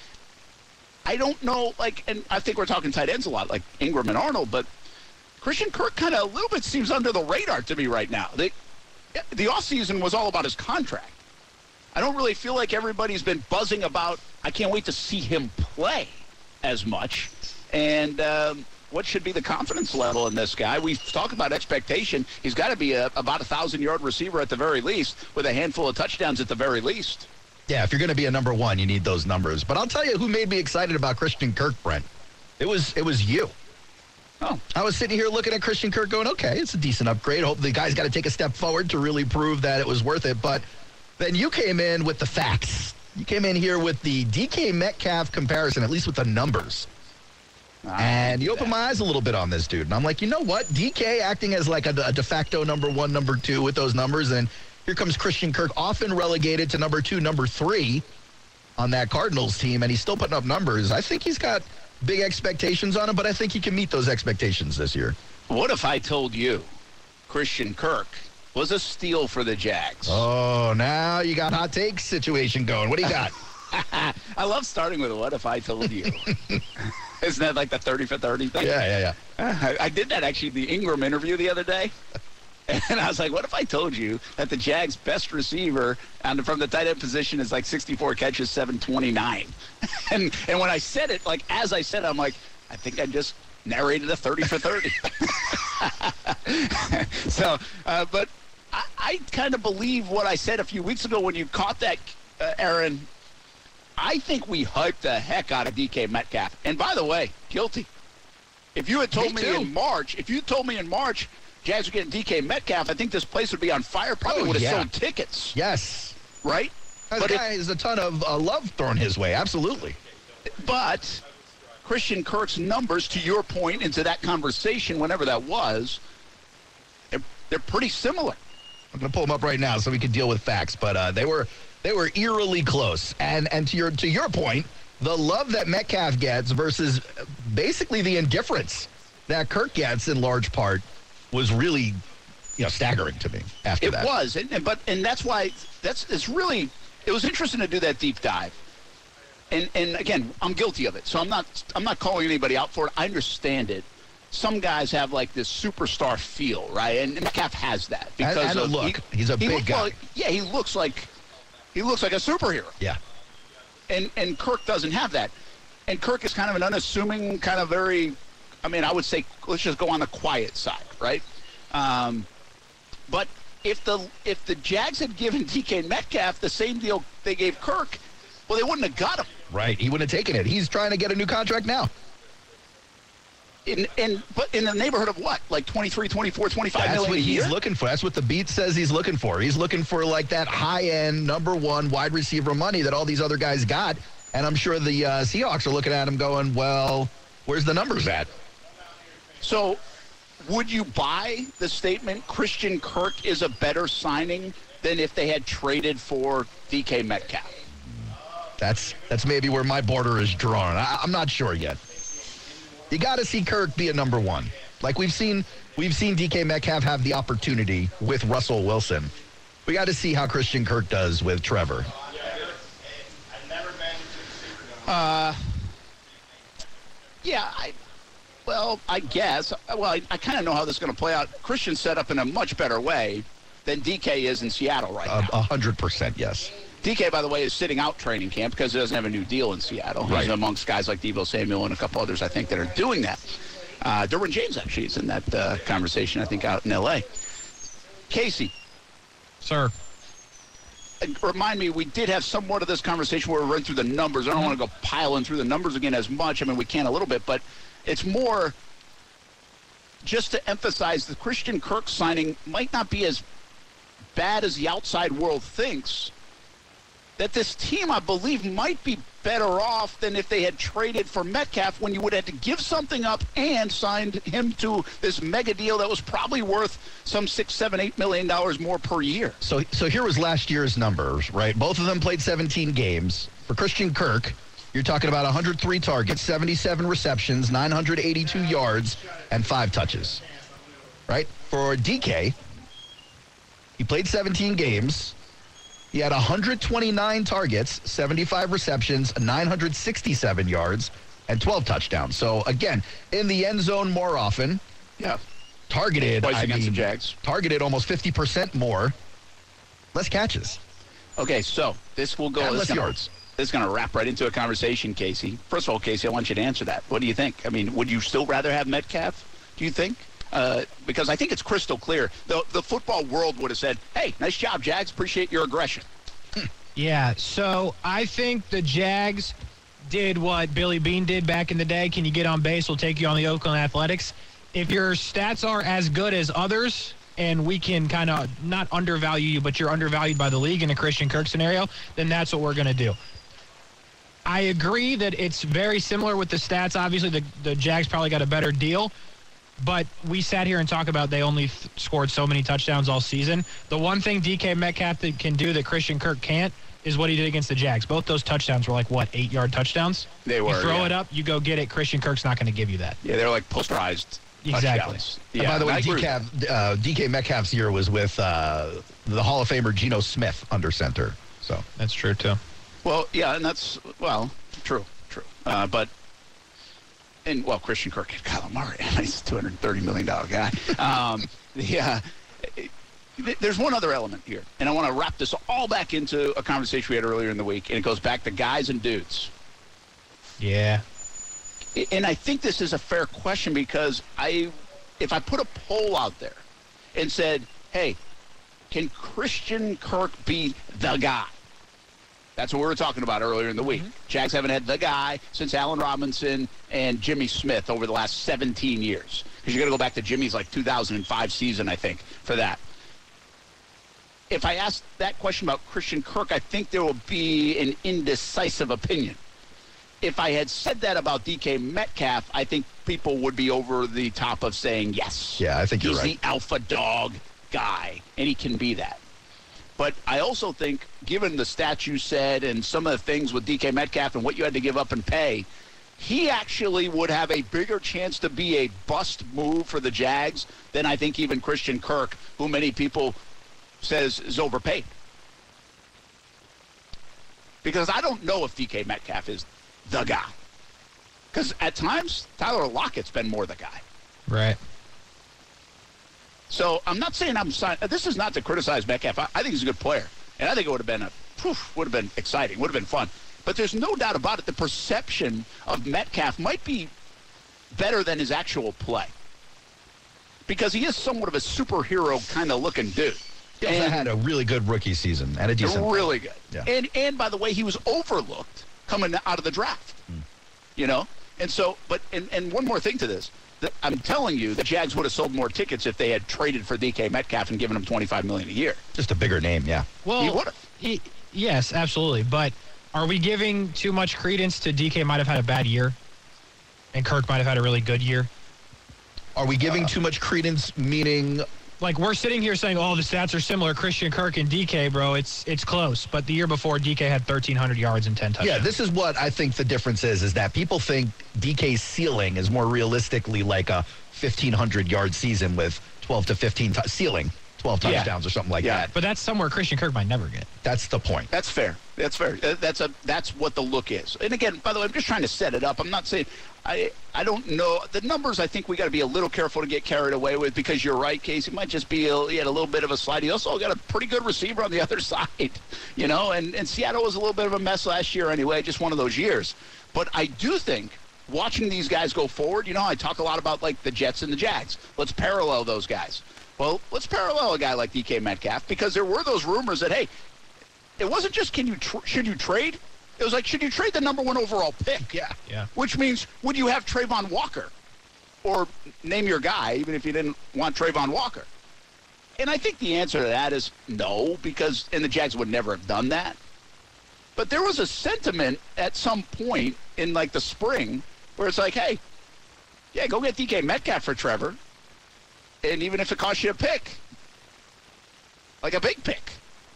I don't know, like, and I think we're talking tight ends a lot, like Ingram and Arnold, but Christian Kirk kind of a little bit seems under the radar to me right now. They, the offseason was all about his contract. I don't really feel like everybody's been buzzing about, I can't wait to see him play as much. And um, what should be the confidence level in this guy? We talk about expectation. He's got to be a, about a thousand-yard receiver at the very least, with a handful of touchdowns at the very least. Yeah, if you're going to be a number one, you need those numbers. But I'll tell you who made me excited about Christian Kirk, Brent. It was it was you. Oh. I was sitting here looking at Christian Kirk going, okay, it's a decent upgrade. Hope the guy's got to take a step forward to really prove that it was worth it. But then you came in with the facts. You came in here with the D K Metcalf comparison, at least with the numbers. And you opened my eyes a little bit on this dude. And I'm like, you know what? D K acting as like a, a de facto number one, number two with those numbers. And here comes Christian Kirk, often relegated to number two, number three on that Cardinals team. And he's still putting up numbers. I think he's got big expectations on him, but I think he can meet those expectations this year. What if I told you Christian Kirk was a steal for the Jags? Oh, now you got hot takes situation going. What do you got? I love starting with what if I told you. Isn't that like the thirty for thirty thing? Yeah, yeah, yeah. I, I did that actually the Ingram interview the other day. And I was like, what if I told you that the Jags' best receiver on the, from the tight end position is like sixty-four catches, seven twenty-nine? And and when I said it, like as I said it, I'm like, I think I just narrated a thirty for thirty. So, uh, but I, I kind of believe what I said a few weeks ago when you caught that, uh, Aaron. I think we hyped the heck out of D K Metcalf. And by the way, guilty. If you had told Me me, too. in March, if you told me in March, Jags were getting D K Metcalf, I think this place would be on fire. Probably Oh, would have yeah. sold tickets, Yes. right? The But, guy has a ton of uh, love thrown his way. Absolutely. it, but Christian Kirk's numbers, to your point, into that conversation, whenever that was, they're, they're pretty similar. I'm going to pull them up right now so we can deal with facts. But uh, they were they were eerily close. And and to your to your point, the love that Metcalf gets versus basically the indifference that Kirk gets in large part was really, you know, staggering to me after It that. was, and, and but and that's why that's it's really it was interesting to do that deep dive. And and again, I'm guilty of it, so I'm not I'm not calling anybody out for it. I understand it. Some guys have like this superstar feel, right? And Metcalf has that because and a of, look. He, He's a he big look guy. Like, yeah, he looks like he looks like a superhero. Yeah. And and Kirk doesn't have that. And Kirk is kind of an unassuming, kind of very, I mean, I would say, let's just go on the quiet side, right? Um, but if the if the Jags had given D K Metcalf the same deal they gave Kirk, well, they wouldn't have got him. Right. He wouldn't have taken it. He's trying to get a new contract now. In, in, but in the neighborhood of what? Like twenty-three, twenty-four, twenty-five That's million what a he's year? looking for. That's what the beat says he's looking for. He's looking for like that high-end number one wide receiver money that all these other guys got. And I'm sure the uh, Seahawks are looking at him going, well, where's the numbers at? So would you buy the statement Christian Kirk is a better signing than if they had traded for D K Metcalf? That's that's maybe where my border is drawn. I, I'm not sure yet. You got to see Kirk be a number one. Like we've seen, we've seen D K Metcalf have the opportunity with Russell Wilson. We got to see how Christian Kirk does with Trevor. Uh, yeah, I, well, I guess. Well, I, I kind of know how this is going to play out. Christian's set up in a much better way than D K is in Seattle right now. A hundred percent, yes. D K, by the way, is sitting out training camp because he doesn't have a new deal in Seattle. Right. He's amongst guys like Deebo Samuel and a couple others, I think, that are doing that. Uh, Derwin James, actually, is in that uh, conversation, I think, out in L A. Casey. Sir. Remind me, we did have somewhat of this conversation where we run through the numbers. I don't want to go piling through the numbers again as much. I mean, we can a little bit, but it's more just to emphasize the Christian Kirk signing might not be as bad as the outside world thinks. That this team, I believe, might be better off than if they had traded for Metcalf when you would have to give something up and signed him to this mega deal that was probably worth some six, seven, eight million dollars more per year. So, so here was last year's numbers, right? Both of them played seventeen games. For Christian Kirk, you're talking about one hundred three targets, seventy-seven receptions, nine hundred eighty-two yards, and five touches, right? For D K, he played seventeen games. He had one hundred twenty-nine targets, seventy-five receptions, nine hundred sixty-seven yards, and twelve touchdowns. So, again, in the end zone more often. Yeah. Targeted, Twice I against mean, the Jags. Targeted almost fifty percent more. Less catches. Okay, so this will go. And this less gonna, yards. This is going to wrap right into a conversation, Casey. First of all, Casey, I want you to answer that. What do you think? I mean, would you still rather have Metcalf, do you think? Uh, because I think it's crystal clear. The, the football world would have said, hey, nice job, Jags. Appreciate your aggression. Yeah, so I think the Jags did what Billy Beane did back in the day. Can you get on base? We'll take you on the Oakland Athletics. If your stats are as good as others and we can kind of not undervalue you, but you're undervalued by the league in a Christian Kirk scenario, then that's what we're going to do. I agree that it's very similar with the stats. Obviously, the, the Jags probably got a better deal. But we sat here and talked about they only th- scored so many touchdowns all season. The one thing D K Metcalf that can do that Christian Kirk can't is what he did against the Jags. Both those touchdowns were like, what, eight-yard touchdowns? They were, You throw yeah. it up, you go get it. Christian Kirk's not going to give you that. Yeah, they're like posterized Exactly. touchdowns. And Yeah, by the way, I agree. D K, uh, D K Metcalf's year was with uh, the Hall of Famer Geno Smith under center. So That's true, too. Well, yeah, and that's, well, true, true. Uh, but, and, well, Christian Kirk and Kyler Murray, he's a two hundred thirty million dollars guy. Um, yeah, there's one other element here, and I want to wrap this all back into a conversation we had earlier in the week, and it goes back to guys and dudes. Yeah. And I think this is a fair question because I, if I put a poll out there and said, hey, can Christian Kirk be the guy? That's what we were talking about earlier in the week. Mm-hmm. Jags haven't had the guy since Allen Robinson and Jimmy Smith over the last seventeen years. Because you're going to go back to Jimmy's like two thousand five season, I think, for that. If I asked that question about Christian Kirk, I think there will be an indecisive opinion. If I had said that about D K Metcalf, I think people would be over the top of saying yes. yeah, I think you're He's right. the alpha dog guy, and he can be that. But I also think, given the stats you said and some of the things with D K Metcalf and what you had to give up and pay, he actually would have a bigger chance to be a bust move for the Jags than I think even Christian Kirk, who many people says is overpaid. Because I don't know if D K Metcalf is the guy. Because at times, Tyler Lockett's been more the guy. Right. So I'm not saying I'm sign- this is not to criticize Metcalf. I, I think he's a good player, and I think it would have been a poof, would have been exciting, would have been fun. But there's no doubt about it. The perception of Metcalf might be better than his actual play, because he is somewhat of a superhero kind of looking dude. He also And had a really good rookie season and a decent. really good. Yeah. And and by the way, he was overlooked coming out of the draft. Mm. You know, and so, but and and one more thing to this. the, I'm telling you, the Jags would have sold more tickets if they had traded for D K Metcalf and given him twenty-five million dollars a year. Just a bigger name, yeah. Well, He would've. he, yes, absolutely. But are we giving too much credence to D K might have had a bad year and Kirk might have had a really good year? Are we giving uh, too much credence, meaning... Like, we're sitting here saying, oh, the stats are similar, Christian Kirk and D K, bro. It's it's close. But the year before, D K had thirteen hundred yards and ten touchdowns. Yeah, this is what I think the difference is, is that people think D K's ceiling is more realistically like a fifteen hundred yard season with twelve to fifteen t- ceiling, twelve touchdowns yeah. or something like yeah. that. But that's somewhere Christian Kirk might never get. That's the point. That's fair. That's fair. That's a that's what the look is. And again, by the way, I'm just trying to set it up. I'm not saying I I don't know the numbers. I think we got to be a little careful to get carried away with, because you're right, Casey. It might just be a, he had a little bit of a slide. He also got a pretty good receiver on the other side, you know. And and Seattle was a little bit of a mess last year anyway. Just one of those years. But I do think watching these guys go forward, you know, I talk a lot about like the Jets and the Jags. Let's parallel those guys. Well, let's parallel a guy like D K Metcalf, because there were those rumors that, hey, it wasn't just can you tr- should you trade? It was like, should you trade the number one overall pick? Yeah. Yeah. Which means, would you have Trayvon Walker? Or name your guy, even if you didn't want Trayvon Walker. And I think the answer to that is no, because, and the Jags would never have done that. But there was a sentiment at some point in, like, the spring where it's like, hey, yeah, go get D K Metcalf for Trevor. And even if it costs you a pick, like a big pick.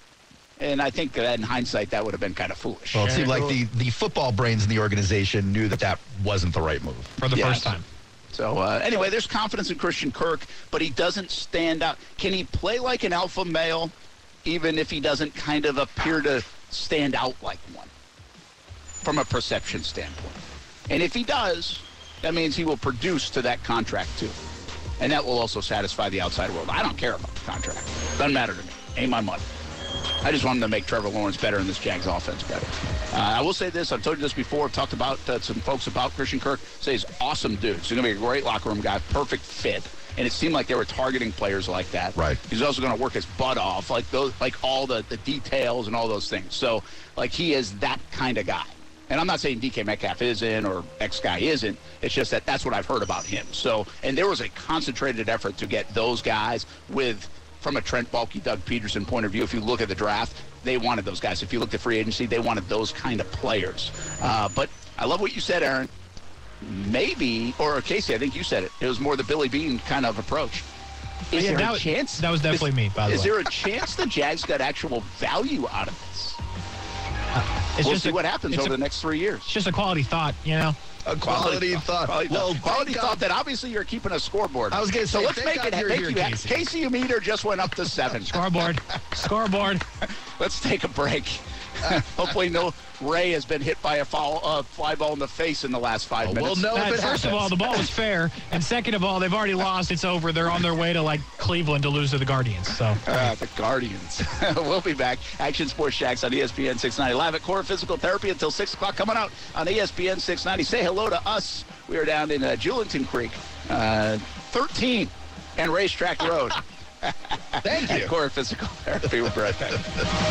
And I think that in hindsight, that would have been kind of foolish. Well, it seemed like the, the football brains in the organization knew that that wasn't the right move. For the yes. first time. So, uh, anyway, there's confidence in Christian Kirk, but he doesn't stand out. Can he play like an alpha male, even if he doesn't kind of appear to stand out like one, from a perception standpoint? And if he does, that means he will produce to that contract, too. And that will also satisfy the outside world. I don't care about the contract. Doesn't matter to me. Ain't my money. I just want him to make Trevor Lawrence better and this Jags offense better. Uh, I will say this. I've told you this before. I've talked about uh, some folks about Christian Kirk. Say he's an awesome dude. He's going to be a great locker room guy, perfect fit. And it seemed like they were targeting players like that. Right. He's also going to work his butt off, like those, like all the, the details and all those things. So, like, he is that kind of guy. And I'm not saying D K Metcalf isn't or X guy isn't. It's just that that's what I've heard about him. So, and there was a concentrated effort to get those guys with, from a Trent Baalke, Doug Peterson point of view. If you look at the draft, they wanted those guys. If you looked at free agency, they wanted those kind of players. Uh, but I love what you said, Aaron. Maybe, or Casey, I think you said it. It was more the Billy Bean kind of approach. Is yeah, there that a was, chance? That was definitely is, me, by the is way. Is there a chance the Jags got actual value out of this? Uh, it's we'll just see a, what happens over a, the next three years. It's just a quality thought, you know? A quality, quality thought. Quality well, thought. Quality God. thought that obviously you're keeping a scoreboard. I was going to say, so let's make God it. you're Make here, you Casey. Casey, your meter just went up to seven. Scoreboard. Scoreboard. Let's take a break. Hopefully, no Ray has been hit by a foul, uh, fly ball in the face in the last five oh, minutes. Well, no, uh, if it first happens. of all, the ball was fair, and second of all, they've already lost. It's over. They're on their way to like Cleveland to lose to the Guardians. So uh, the Guardians. We'll be back. Action Sports Shacks on E S P N six ninety live at Core Physical Therapy until six o'clock. Coming out on E S P N six ninety. Say hello to us. We are down in uh, Julington Creek, uh, thirteen, and Racetrack Road. Thank you. Core Physical Therapy. We'll be right back.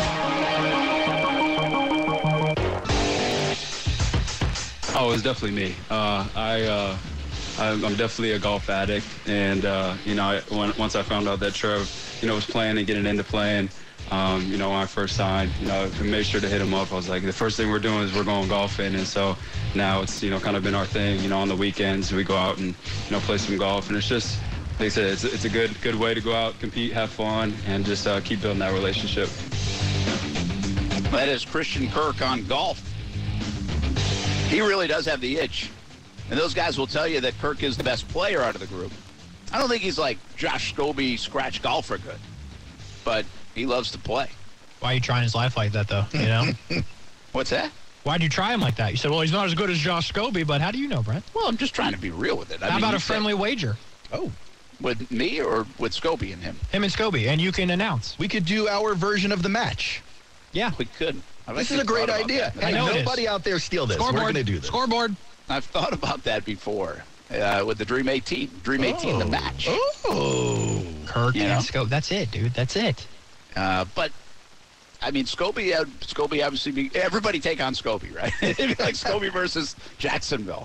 Oh, it was definitely me. Uh, I, uh, I'm I'm definitely a golf addict, and uh, you know, I, when, once I found out that Trev, you know, was playing and getting into playing, um, you know, when I first signed, you know, I made sure to hit him up. I was like, the first thing we're doing is we're going golfing, and so now it's, you know, kind of been our thing. You know, on the weekends we go out and, you know, play some golf, and it's just, like I said, it's, it's a good good way to go out, compete, have fun, and just uh, keep building that relationship. That is Christian Kirk on golf. He really does have the itch. And those guys will tell you that Kirk is the best player out of the group. I don't think he's like Josh Scobie scratch golfer good, but he loves to play. why are you trying his life like that, though? You know? What's that? Why'd you try him like that? You said, well, he's not as good as Josh Scobie, but how do you know, Brent? Well, I'm just trying to be real with it. I How mean, about you a friendly said, wager? Oh, with me or with Scobie and him? Him and Scobie, and you can announce. we could do our version of the match. Yeah. We could. I've This is actually a great thought about idea. that. I Hey, know it nobody is. out there steal this. Scoreboard. We're going to do this. Scoreboard. I've thought about that before uh, with the Dream eighteen. Dream eighteen, the match. Oh. Kirk You and know? Scobie. That's it, dude. That's it. Uh, but, I mean, Scobie, uh, Scobie obviously, be, everybody take on Scobie, right? It'd be like Scobie versus Jacksonville.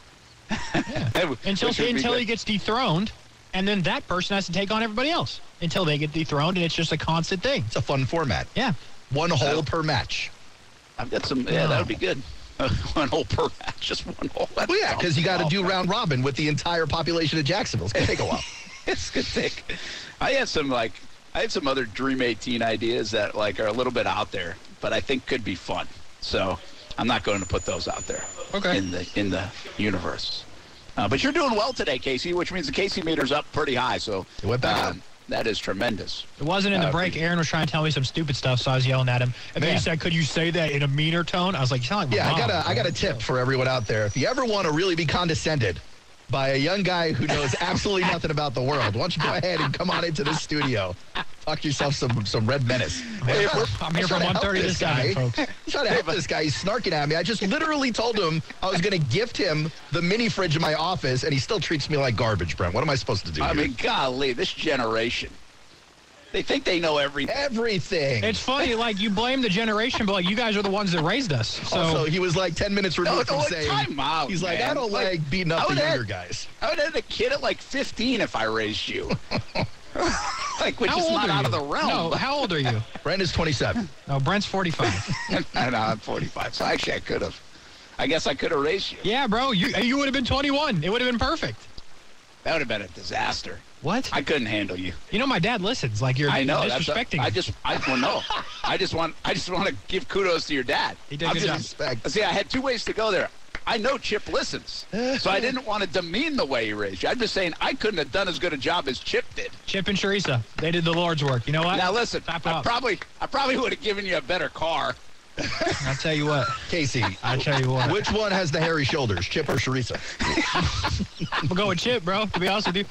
Yeah. until until he gets dethroned, and then that person has to take on everybody else until they get dethroned, and it's just a constant thing. It's a fun format. Yeah. One hole Oh. per match. I've got some. Yeah, that would be good. Uh, one hole per match, just one hole. That's Well, yeah, because you got to all. do round robin with the entire population of Jacksonville. It's going to take a while. It's gonna take. I had some like I had some other Dream eighteen ideas that like are a little bit out there, but I think could be fun. So I'm not going to put those out there. Okay. In the in the universe. Uh, but you're doing well today, Casey, which means the Casey meter's up pretty high. So It went back up. that is tremendous. It wasn't in the Uh, break. Aaron was trying to tell me some stupid stuff, so I was yelling at him. And then Man. he said, "Could you say that in a meaner tone?" I was like, "You sound like my Yeah, I mom, got a I bro." got a tip for everyone out there. If you ever want to really be condescended by a young guy who knows absolutely nothing about the world, why don't you go ahead and come on into the studio? Talk yourself some some Red Menace. Hey, I'm here from one thirty to seven, folks. I'm trying to help this guy. He's snarking at me. I just literally told him I was going to gift him the mini fridge in my office, and he still treats me like garbage, Brent. What am I supposed to do I here? mean, golly, this generation. They think they know everything. Everything. It's funny, like, you blame the generation, but, like, you guys are the ones that raised us. So Also, he was like ten minutes removed No, no, from saying, time out, he's like, man. I don't like, Like, beating I up the would younger have- guys. I would have had a kid at like fifteen if I raised you. Like, which how is old not are out you? of the realm. No, but- how old are you? Brent is twenty-seven. No, Brent's forty-five. I know, I'm forty-five, so actually I could have. I guess I could have raised you. Yeah, bro, you you would have been twenty-one. It would have been perfect. That would have been a disaster. What? I couldn't handle you. You know, my dad listens. Like, you're I know. That's a, disrespecting I him. just, I well, no. I just want, I just want to give kudos to your dad. He did a I'm good just- job. Respect. See, I had two ways to go there. I know Chip listens, so I didn't want to demean the way he raised you. I'm just saying I couldn't have done as good a job as Chip did. Chip and Teresa, they did the Lord's work. You know what? Now listen, Tap I up. probably, I probably would have given you a better car. I'll tell you what. Casey, I'll tell you what. which one has the hairy shoulders, Chip or Sharisa? I'm going to go with Chip, bro, to be honest with you.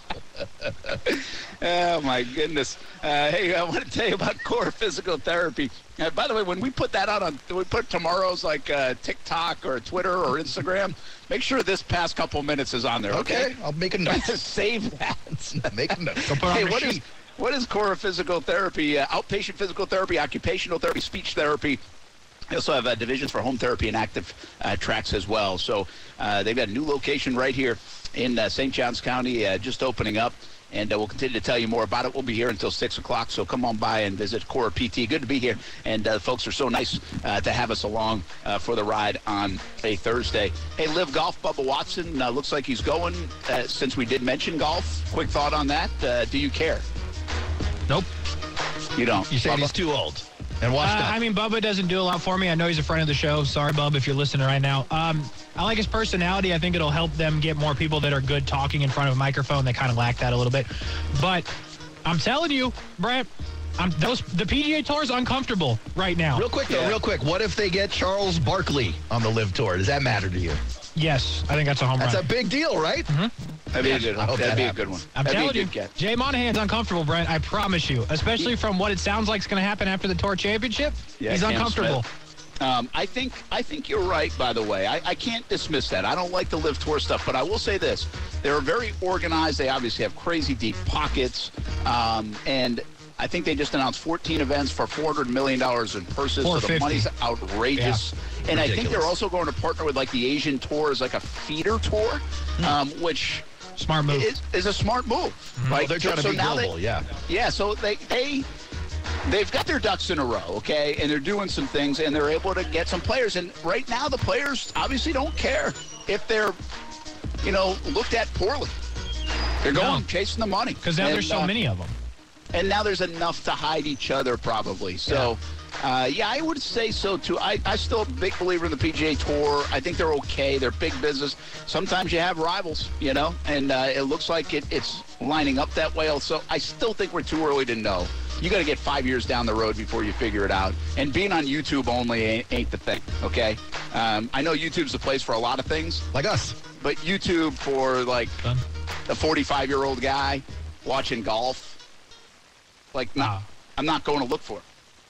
Oh, my goodness. Uh, hey, I want to tell you about Core Physical Therapy. Uh, by the way, when we put that out on, we put tomorrow's like uh, TikTok or Twitter or Instagram, make sure this past couple minutes is on there, okay? Okay, I'll make a note. Save that. Make a note. Go put it on Hey, the what is, sheet. what is Core Physical Therapy? Uh, outpatient physical therapy, occupational therapy, speech therapy. They also have uh, divisions for home therapy and active uh, tracks as well. So uh, they've got a new location right here in uh, Saint Johns County, uh, just opening up. And uh, we'll continue to tell you more about it. We'll be here until six o'clock, so come on by and visit Core P T. Good to be here. And uh, folks are so nice uh, to have us along uh, for the ride on a Thursday. Hey, Live Golf, Bubba Watson, uh, looks like he's going. Uh, since we did mention golf, quick thought on that. Uh, do you care? Nope. You don't. You saying Bubba? he's too old and washed Uh, up. I mean, Bubba doesn't do a lot for me. I know he's a friend of the show. Sorry, Bub, if you're listening right now. Um, I like his personality. I think it'll help them get more people that are good talking in front of a microphone. They kind of lack that a little bit. But I'm telling you, Brent, I'm, those the P G A Tour is uncomfortable right now. Real quick, though, Yeah. real quick. What if they get Charles Barkley on the Live Tour? Does that matter to you? Yes, I think that's a home That's run. a big deal, right? That'd be a good I one. hope That'd that be a happens. good one. I'm That'd telling be a you, good catch. Jay Monahan's uncomfortable, Brent. I promise you. Especially from what it sounds like is going to happen after the Tour Championship. Yeah, He's Cam uncomfortable. Smith. Um, I think I think you're right, by the way. I, I can't dismiss that. I don't like the Live Tour stuff, but I will say this. They're very organized. They obviously have crazy deep pockets. Um, and I think they just announced fourteen events for four hundred million dollars in purses. So the four hundred fifty. money's outrageous. And I think Ridiculous. they're also going to partner with like the Asian Tour as like a feeder tour, um, which Smart move. is, is a smart move. Well, Like, they're trying so to be now global, they, yeah. yeah, so they they they've got their ducks in a row, okay, and they're doing some things, and they're able to get some players. And right now, the players obviously don't care if they're, you know, looked at poorly. They're going No. chasing the money Because now And, there's so uh, many of them. and now there's enough to hide each other, probably. So, uh, yeah, I would say so too. I I still a big believer in the P G A Tour. I think they're okay. They're big business. Sometimes you have rivals, you know, and uh, it looks like it, it's lining up that way. So I still think we're too early to know. You got to get five years down the road before you figure it out. And being on YouTube only ain't, ain't the thing, okay? Um, I know YouTube's the place for a lot of things, Like us. but YouTube for like Done. a forty-five-year-old guy watching golf, like, no, Wow. I'm not going to look for it.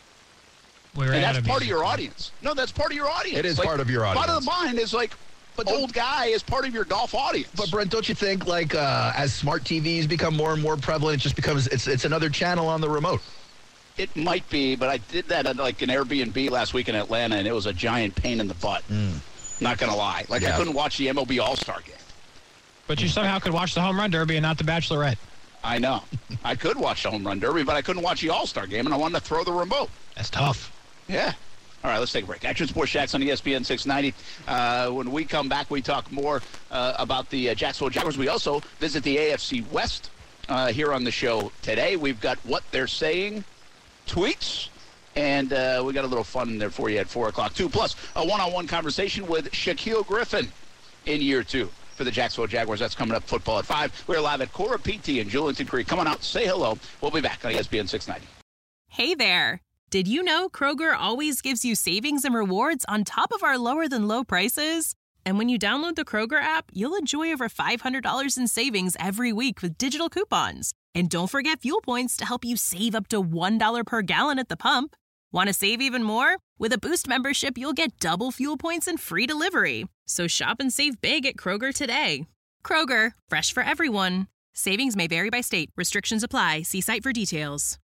We're And out that's of part of music. your audience. No, that's part of your audience. It is Like, part of your Part of audience. the mind is like, But don't- old guy is part of your golf audience. But Brent, don't you think like uh, as smart T Vs become more and more prevalent, it just becomes it's it's another channel on the remote? It might be, but I did that at like an Airbnb last week in Atlanta, and it was a giant pain in the butt. Not going to lie. Like, I Yeah. couldn't watch the M L B All-Star game. But you somehow could watch the Home Run Derby and not the Bachelorette. I know. I could watch the Home Run Derby, but I couldn't watch the All-Star game, and I wanted to throw the remote. That's tough. Yeah. All right, let's take a break. Action Sports Jax on E S P N six ninety. Uh, when we come back, we talk more uh, about the uh, Jacksonville Jaguars. We also visit the A F C West uh, here on the show today. We've got What They're Saying tweets, and uh, we got a little fun in there for you at four o'clock, too. Plus, a one-on-one conversation with Shaquille Griffin in year two for the Jacksonville Jaguars. That's coming up, football at five. We're live at Cora P T in Julington Creek. Come on out, say hello. We'll be back on E S P N six ninety. Hey there. Did you know Kroger always gives you savings and rewards on top of our lower-than-low prices? And when you download the Kroger app, you'll enjoy over five hundred dollars in savings every week with digital coupons. And don't forget fuel points to help you save up to one dollar per gallon at the pump. Want to save even more? With a Boost membership, you'll get double fuel points and free delivery. So shop and save big at Kroger today. Kroger, fresh for everyone. Savings may vary by state. Restrictions apply. See site for details.